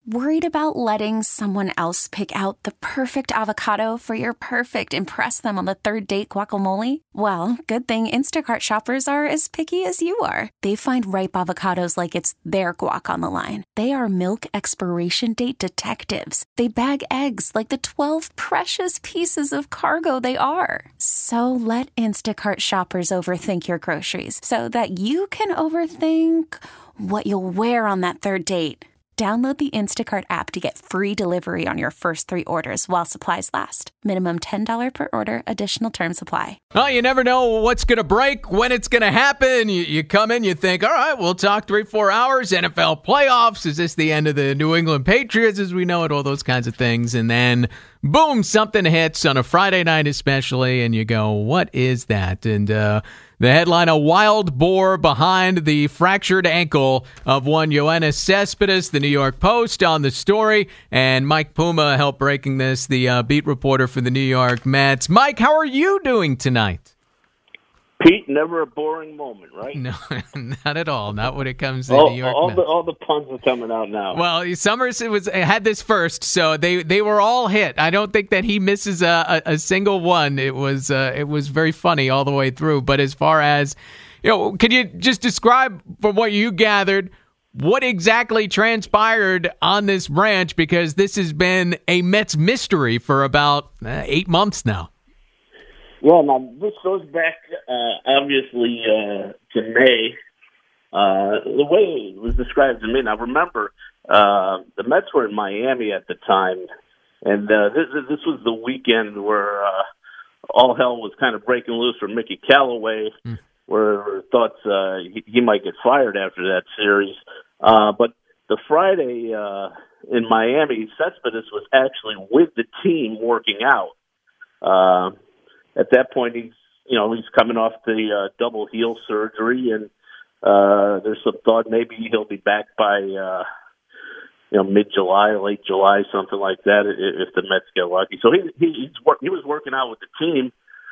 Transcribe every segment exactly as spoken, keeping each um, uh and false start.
Worried about letting someone else pick out the perfect avocado for your perfect impress them on the third date guacamole? Well, good thing Instacart shoppers are as picky as you are. They find ripe avocados like it's their guac on the line. They are milk expiration date detectives. They bag eggs like the twelve precious pieces of cargo they are. So let Instacart shoppers overthink your groceries so that you can overthink what you'll wear on that third date. Download the Instacart app to get free delivery on your first three orders while supplies last. Minimum ten dollars per order. Additional terms apply. Well, you never know what's going to break, when it's going to happen. You, you come in, you think, all right, we'll talk three, four hours, N F L playoffs. Is this the end of the New England Patriots as we know it? All those kinds of things. And then, boom, something hits on a Friday night especially, and you go, what is that? And, uh... the headline, a wild boar behind the fractured ankle of one Yoenis Cespedes, the New York Post on the story. And Mike Puma helped breaking this, the uh, beat reporter for the New York Mets. Mike, how are you doing tonight? Pete, never a boring moment, right? No, not at all. Not when it comes to all, New York all Mets. The, all the puns are coming out now. Well, Summers was had this first, so they, they were all hit. I don't think that he misses a, a, a single one. It was uh, it was very funny all the way through. But as far as, you know, can you just describe from what you gathered what exactly transpired on this ranch? Because this has been a Mets mystery for about uh, eight months now. Well, now, this goes back, uh, obviously, uh, to May. Uh, the way it was described to me, now remember, uh, the Mets were in Miami at the time, and uh, this, this was the weekend where uh, all hell was kind of breaking loose for Mickey Callaway, mm. where thoughts uh, he, he might get fired after that series. Uh, but the Friday uh, in Miami, Cespedes was actually with the team working out. Uh At that point, he's you know he's coming off the uh, double heel surgery, and uh, there's some thought maybe he'll be back by uh, you know mid July, late July, something like that, if the Mets get lucky. So he he he's work, he was working out with the team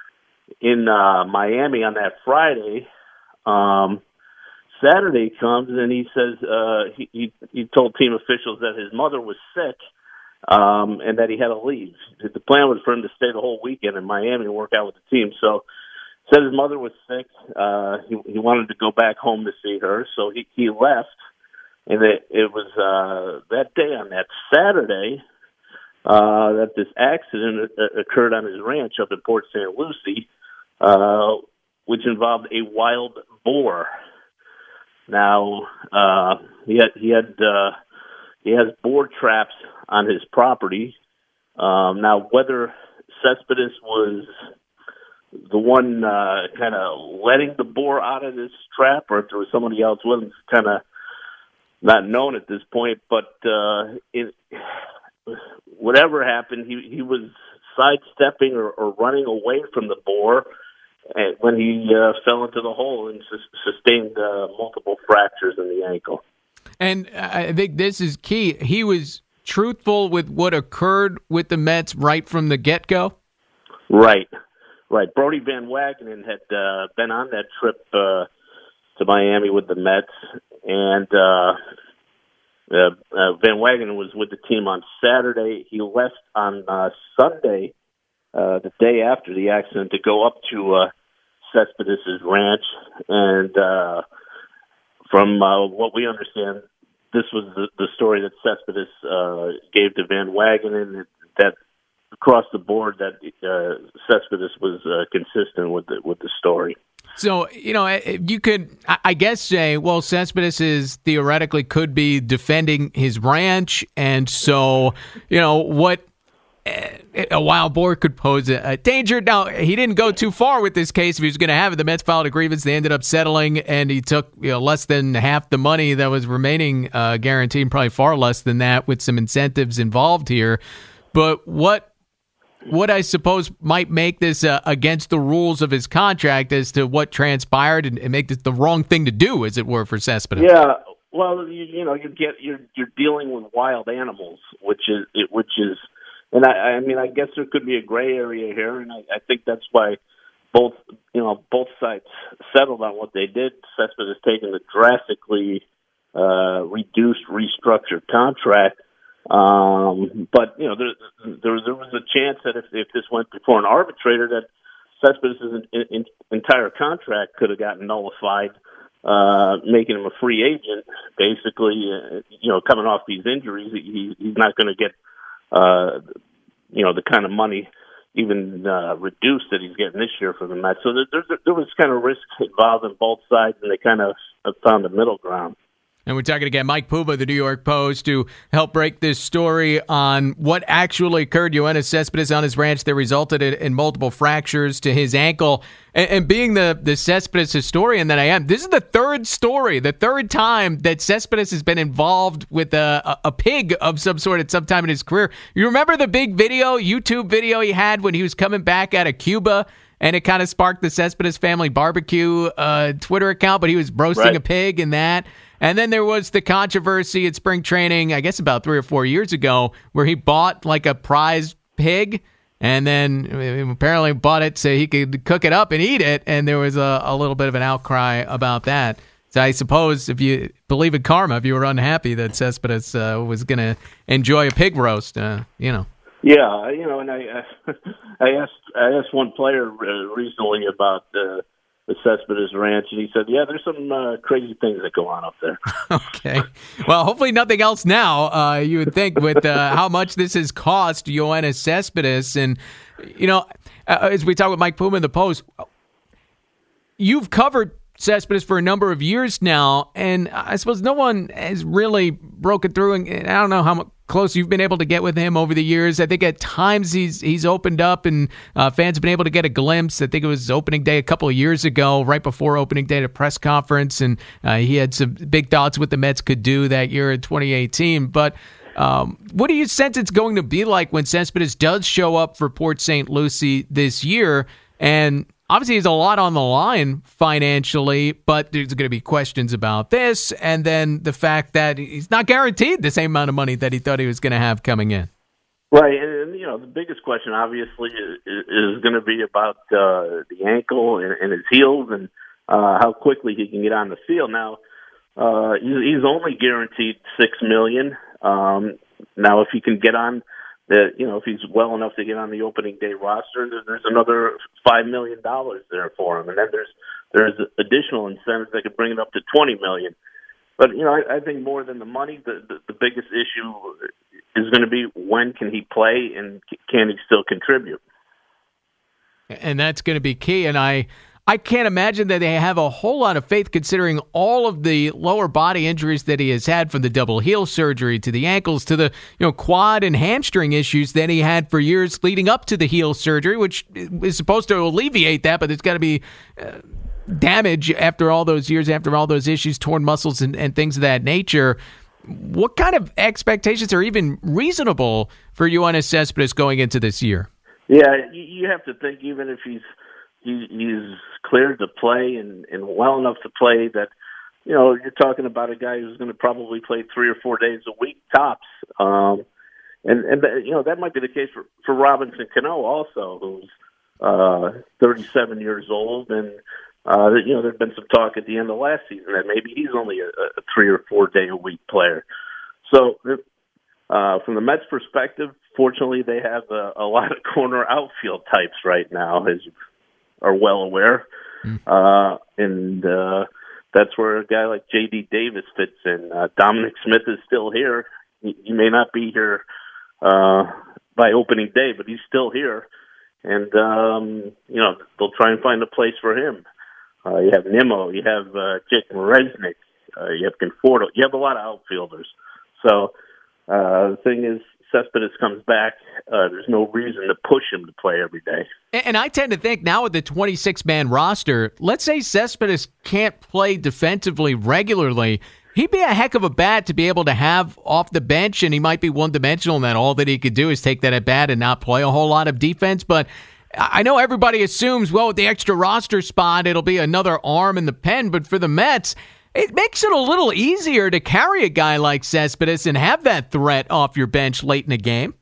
in uh, Miami on that Friday. Um, Saturday comes and he says uh, he, he he told team officials that his mother was sick. Um, and that he had to leave. The plan was for him to stay the whole weekend in Miami and work out with the team. So, said his mother was sick. Uh, he, he wanted to go back home to see her, so he, he left. And it, it was uh, that day, on that Saturday, uh, that this accident occurred on his ranch up in Port Saint Lucie, uh, which involved a wild boar. Now, uh, he had he had uh, he has boar traps on his property. Um, now, whether Cespedes was the one uh, kind of letting the boar out of this trap, or if there was somebody else with him, is kind of not known at this point. But uh, it, whatever happened, he he was sidestepping or, or running away from the boar when he uh, fell into the hole and sus- sustained uh, multiple fractures in the ankle. And I think this is key. He was truthful with what occurred with the Mets right from the get-go? Right, right. Brodie Van Wagenen had uh, been on that trip uh, to Miami with the Mets, and uh, uh, uh, Van Wagenen was with the team on Saturday. He left on uh, Sunday, uh, the day after the accident, to go up to uh, Cespedes' ranch, and uh, from uh, what we understand, this was the, the story that Cespedes uh, gave to Van Wagenen, that across the board that uh, Cespedes was uh, consistent with the, with the story. So, you know, you could, I guess, say, well, Cespedes is theoretically could be defending his ranch, and so, you know, what a wild boar could pose a danger. Now, he didn't go too far with this case. If he was going to have it, the Mets filed a grievance. They ended up settling, and he took you know, less than half the money that was remaining uh, guaranteed, probably far less than that, with some incentives involved here. But what what I suppose might make this uh, against the rules of his contract as to what transpired and, and make this the wrong thing to do, as it were, for Cespedes. Yeah, well, you, you know, you get you're you're dealing with wild animals, which is it, which is. And I, I mean, I guess there could be a gray area here, and I, I think that's why both, you know, both sides settled on what they did. Cespedes has taken a drastically uh, reduced, restructured contract, Um, but you know, there, there there was a chance that if if this went before an arbitrator, that Cespedes' in, in, entire contract could have gotten nullified, uh, making him a free agent. Basically, uh, you know, coming off these injuries, he, he's not going to get, uh, you know, the kind of money even uh, reduced that he's getting this year for the Mets. So there, there, there was kind of risk involved on both sides, and they kind of found the middle ground. And we're talking again, Mike Puma, the New York Post, to help break this story on what actually occurred. Yoenis Cespedes on his ranch that resulted in, in multiple fractures to his ankle. And, and being the, the Cespedes historian that I am, this is the third story, the third time that Cespedes has been involved with a, a, a pig of some sort at some time in his career. You remember the big video, YouTube video he had when he was coming back out of Cuba? And it kind of sparked the Cespedes Family Barbecue uh, Twitter account, but he was roasting right. a pig in that. And then there was the controversy at spring training, I guess about three or four years ago, where he bought like a prize pig and then apparently bought it so he could cook it up and eat it. And there was a, a little bit of an outcry about that. So I suppose if you believe in karma, if you were unhappy that Cespedes uh, was going to enjoy a pig roast, uh, you know. Yeah, you know, and I uh, I asked I asked one player uh, recently about uh, the Cespedes Ranch, and he said, "Yeah, there's some uh, crazy things that go on up there." Okay, well, hopefully nothing else now. Uh, you would think with uh, how much this has cost Yoenis Cespedes, and you know, uh, as we talk with Mike Puma in the Post, you've covered Cespedes for a number of years now, and I suppose no one has really broken through. And I don't know how much close you've been able to get with him over the years. I think at times he's he's opened up, and uh, fans have been able to get a glimpse. I think it was opening day a couple of years ago, right before opening day at a press conference, and uh, he had some big thoughts what the Mets could do that year in twenty eighteen. But um, what do you sense it's going to be like when Cespedes does show up for Port Saint Lucie this year? And obviously, there's a lot on the line financially, but there's going to be questions about this, and then the fact that he's not guaranteed the same amount of money that he thought he was going to have coming in. Right, and, and you know, the biggest question, obviously, is, is going to be about uh, the ankle and, and his heels, and uh, how quickly he can get on the field. Now, uh, he's, he's only guaranteed six million dollars. Um, now, if he can get on that, you know, if he's well enough to get on the opening day roster, there's another five million dollars there for him, and then there's there's additional incentives that could bring it up to twenty million dollars. But you know, I, I think more than the money, the, the the biggest issue is going to be when can he play and can he still contribute? And that's going to be key. And I. I can't imagine that they have a whole lot of faith considering all of the lower body injuries that he has had, from the double heel surgery to the ankles to the you know quad and hamstring issues that he had for years leading up to the heel surgery, which is supposed to alleviate that, but there's got to be uh, damage after all those years, after all those issues, torn muscles and, and things of that nature. What kind of expectations are even reasonable for Yoenis Cespedes going into this year? Yeah, you have to think even if he's He, he's cleared to play and, and well enough to play that, you know, you're talking about a guy who's going to probably play three or four days a week tops. Um, and, and, you know, that might be the case for, for Robinson Cano also, who's uh, thirty-seven years old. And, uh, you know, there's been some talk at the end of last season that maybe he's only a, a three or four day a week player. So uh, from the Mets perspective, fortunately, they have a, a lot of corner outfield types right now, as you are well aware. Mm. Uh, and uh, that's where a guy like J D Davis fits in. Uh, Dominic Smith is still here. He, he may not be here uh, by opening day, but he's still here. And, um, you know, they'll try and find a place for him. Uh, you have Nimmo, you have uh, Jake Marisnick, uh, you have Conforto. You have a lot of outfielders. So uh, the thing is, Cespedes comes back, uh, there's no reason to push him to play every day. And I tend to think now with the twenty-six man roster, let's say Cespedes can't play defensively regularly, he'd be a heck of a bat to be able to have off the bench, and he might be one-dimensional in that all that he could do is take that at bat and not play a whole lot of defense. But I know everybody assumes, well, with the extra roster spot, it'll be another arm in the pen. But for the Mets, it makes it a little easier to carry a guy like Cespedes and have that threat off your bench late in the game.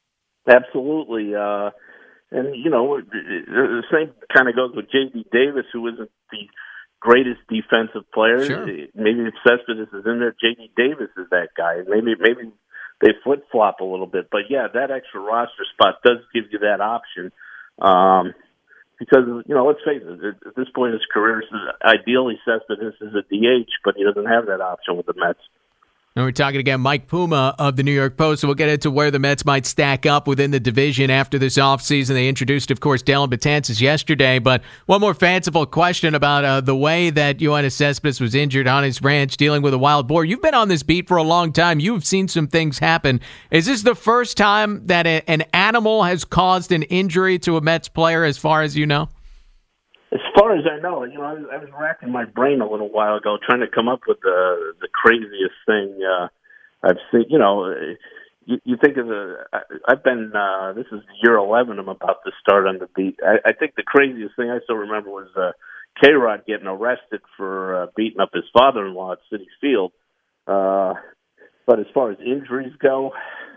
Absolutely. Uh, and, you know, the same kind of goes with J D Davis, who isn't the greatest defensive player. Sure. Maybe if Cespedes is in there, J D Davis is that guy. Maybe maybe they flip flop a little bit. But yeah, that extra roster spot does give you that option. Um, because you know, let's face it, at this point in his career, ideally Cespedes is a D H, but he doesn't have that option with the Mets. And we're talking again, Mike Puma of the New York Post. So we'll get into where the Mets might stack up within the division after this offseason. They introduced, of course, Dellin Betances yesterday. But one more fanciful question about uh, the way that Yoenis Cespedes was injured on his ranch dealing with a wild boar. You've been on this beat for a long time. You've seen some things happen. Is this the first time that a, an animal has caused an injury to a Mets player, as far as you know? As far as I know, you know, I was, I was racking my brain a little while ago trying to come up with the the craziest thing uh, I've seen. You know, you, you think of the. I, I've been. Uh, this is year eleven. I'm about to start on the beat. I, I think the craziest thing I still remember was uh, K-Rod getting arrested for uh, beating up his father-in-law at Citi Field. Uh, but as far as injuries go.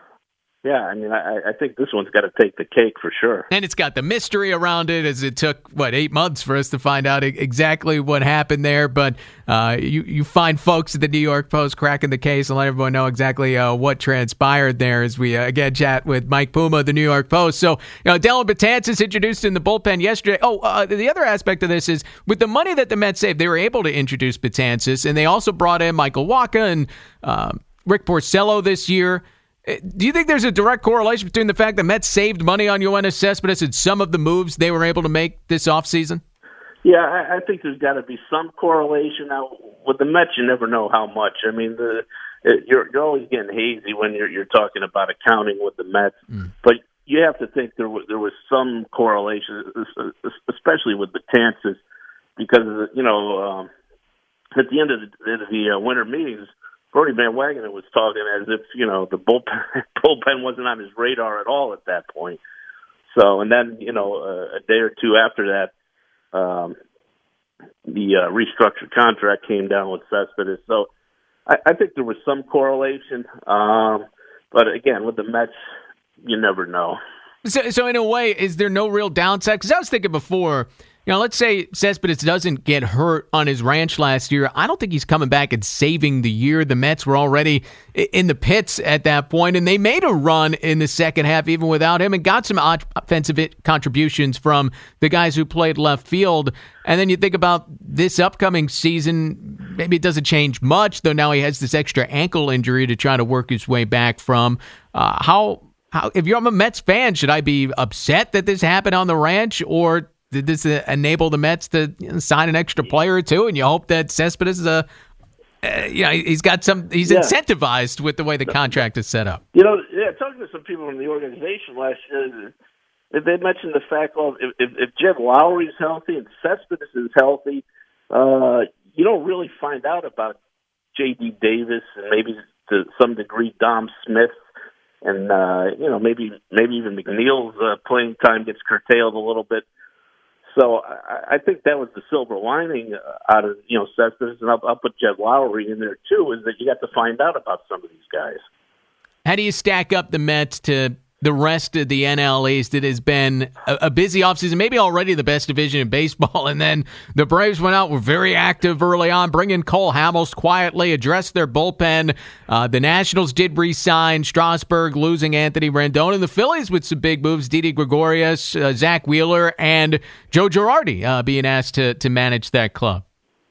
Yeah, I mean, I, I think this one's got to take the cake for sure. And it's got the mystery around it, as it took, what, eight months for us to find out exactly what happened there. But uh, you, you find folks at the New York Post cracking the case and let everyone know exactly uh, what transpired there as we, uh, again, chat with Mike Puma of the New York Post. So, you know, Dellin Betances introduced in the bullpen yesterday. Oh, uh, the other aspect of this is with the money that the Mets saved, they were able to introduce Betances, and they also brought in Michael Wacha and uh, Rick Porcello this year. Do you think there's a direct correlation between the fact that Mets saved money on Yoenis Cespedes and some of the moves they were able to make this offseason? Yeah, I, I think there's got to be some correlation. Now, with the Mets, you never know how much. I mean, the it, you're you're always getting hazy when you're you're talking about accounting with the Mets, mm. but you have to think there was there was some correlation, especially with Betances, because you know um, at the end of the, the uh, winter meetings. Bernie Van Wagenen was talking as if, you know, the bullpen, bullpen wasn't on his radar at all at that point. So, and then, you know, uh, a day or two after that, um, the uh, restructured contract came down with Cespedes. So I, I think there was some correlation. Um, but again, with the Mets, you never know. So, so in a way, is there no real downside? Because I was thinking before, you know, let's say Cespedes doesn't get hurt on his ranch last year. I don't think he's coming back and saving the year. The Mets were already in the pits at that point, and they made a run in the second half even without him and got some offensive contributions from the guys who played left field. And then you think about this upcoming season, maybe it doesn't change much, though now he has this extra ankle injury to try to work his way back from. Uh, how, how, if you're I'm a Mets fan, should I be upset that this happened on the ranch, or did this enable the Mets to you know, sign an extra player or two, and you hope that Cespedes is a, uh, you know, he's got some, he's yeah. incentivized with the way the contract is set up. You know, yeah, talking to some people from the organization last year, they mentioned the fact, well, if, if, if Jed Lowry's healthy and Cespedes is healthy, uh, you don't really find out about J D Davis and maybe to some degree Dom Smith. And, uh, you know, maybe maybe even McNeil's uh, playing time gets curtailed a little bit. So I, I think that was the silver lining out of, you know, Cespedes, and I'll, I'll put Jed Lowry in there too, is that you got to find out about some of these guys. How do you stack up the Mets to the rest of the N L East? It has been a, a busy offseason, maybe already the best division in baseball, and then the Braves went out, were very active early on, bringing Cole Hamels quietly, addressed their bullpen. Uh, the Nationals did re-sign Strasburg, losing Anthony Rendon, and the Phillies with some big moves, Didi Gregorius, uh, Zach Wheeler, and Joe Girardi uh, being asked to, to manage that club.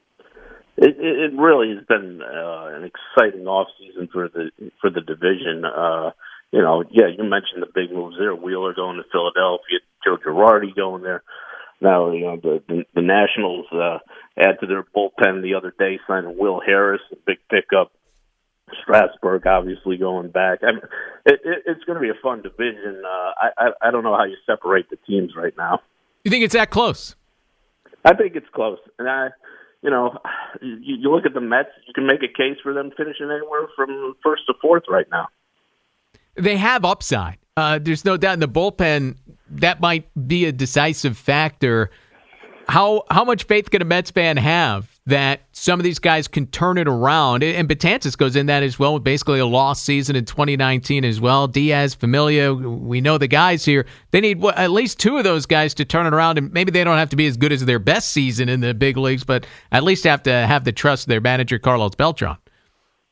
It, it really has been uh, an exciting offseason for the for the division. Uh, You know, yeah, you mentioned the big moves there. Wheeler going to Philadelphia, Joe Girardi going there. Now, you know, the the, the Nationals uh, add to their bullpen the other day, signing Will Harris, a big pickup. Strasburg obviously going back. I mean, it, it, it's going to be a fun division. Uh, I, I I don't know how you separate the teams right now. You think it's that close? I think it's close, and I, you know, you, you look at the Mets. You can make a case for them finishing anywhere from first to fourth right now. They have upside. Uh, there's no doubt in the bullpen that might be a decisive factor. How how much faith can a Mets fan have that some of these guys can turn it around? And Betances goes in that as well, with basically a lost season in twenty nineteen as well. Diaz, Familia, we know the guys here. They need what, at least two of those guys to turn it around, and maybe they don't have to be as good as their best season in the big leagues, but at least have to have the trust of their manager, Carlos Beltran.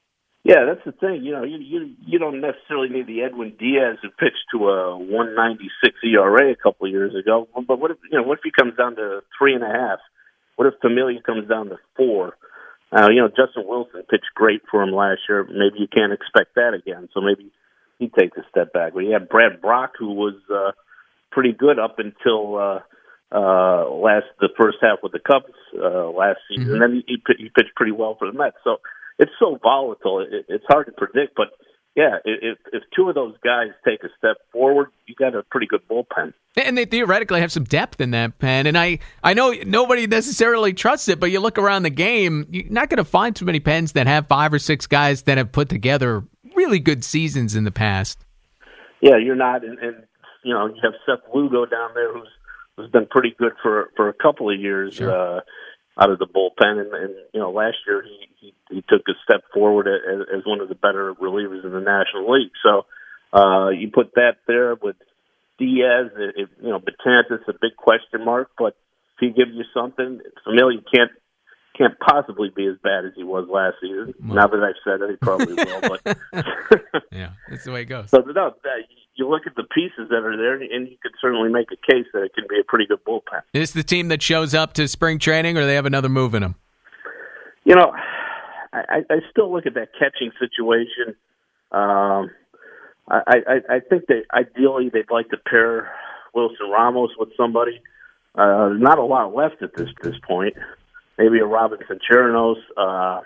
Yeah, that's the thing. You know, you you you don't necessarily need the Edwin Diaz who pitched to a one ninety-six E R A a couple of years ago. But what if you know? What if he comes down to three and a half? What if Familia comes down to four? Uh, you know, Justin Wilson pitched great for him last year. Maybe you can't expect that again. So maybe he takes a step back. But you had Brad Brock, who was uh, pretty good up until uh, uh, last the first half with the Cubs uh, last season. Mm-hmm. And then he, he pitched pretty well for the Mets. So it's so volatile. It, it's hard to predict. But, yeah, if, if two of those guys take a step forward, you got a pretty good bullpen. And they theoretically have some depth in that pen. And I, I know nobody necessarily trusts it, but you look around the game, you're not going to find too many pens that have five or six guys that have put together really good seasons in the past. Yeah, you're not. And, and you know, you have Seth Lugo down there who's who's been pretty good for, for a couple of years. Sure. uh out of the bullpen, and, and you know, last year he, he, he took a step forward as, as one of the better relievers in the National League. So uh, you put that there with Diaz, it, you know, Betances, a big question mark, but if he gives you something, Familia can't can't possibly be as bad as he was last season. Well, now that I've said it, he probably will. But yeah, that's the way it goes. So no, you look at the pieces that are there, and you could certainly make a case that it can be a pretty good bullpen. Is this the team that shows up to spring training, or do they have another move in them? You know, I, I still look at that catching situation. Um, I, I, I think that ideally they'd like to pair Wilson Ramos with somebody. Uh, there's not a lot left at this this point. Maybe a Robinson Chirinos. Uh,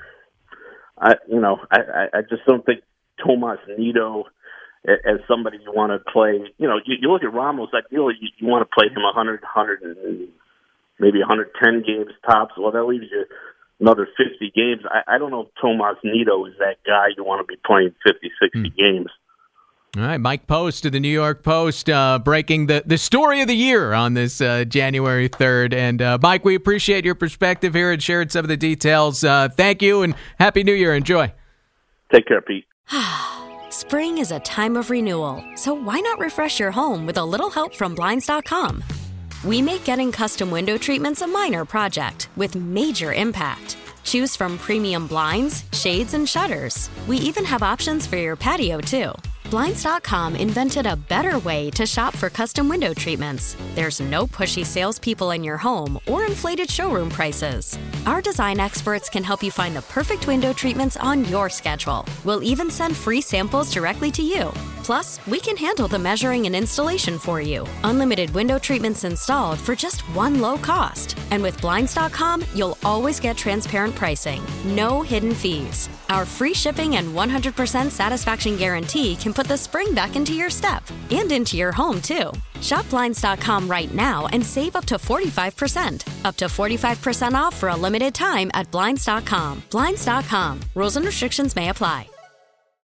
I, you know, I, I just don't think Tomas Nido as somebody you want to play. You know, you, you look at Ramos. Ideally, you, you want to play him one hundred, one hundred, and maybe one hundred ten games tops. Well, that leaves you another fifty games. I, I don't know if Tomas Nido is that guy you want to be playing fifty, sixty hmm. games. All right, Mike Post of the New York Post uh, breaking the, the story of the year on this uh, January third. And, uh, Mike, we appreciate your perspective here and sharing some of the details. Uh, thank you, and Happy New Year. Enjoy. Take care, Pete. Spring is a time of renewal, so why not refresh your home with a little help from Blinds dot com? We make getting custom window treatments a minor project with major impact. Choose from premium blinds, shades, and shutters. We even have options for your patio, too. Blinds dot com invented a better way to shop for custom window treatments. There's no pushy salespeople in your home or inflated showroom prices. Our design experts can help you find the perfect window treatments on your schedule. We'll even send free samples directly to you. Plus, we can handle the measuring and installation for you. Unlimited window treatments installed for just one low cost. And with Blinds dot com, you'll always get transparent pricing. No hidden fees. Our free shipping and one hundred percent satisfaction guarantee can put the spring back into your step and into your home, too. Shop Blinds dot com right now and save up to forty-five percent. Up to forty-five percent off for a limited time at Blinds dot com. Blinds dot com. Rules and restrictions may apply.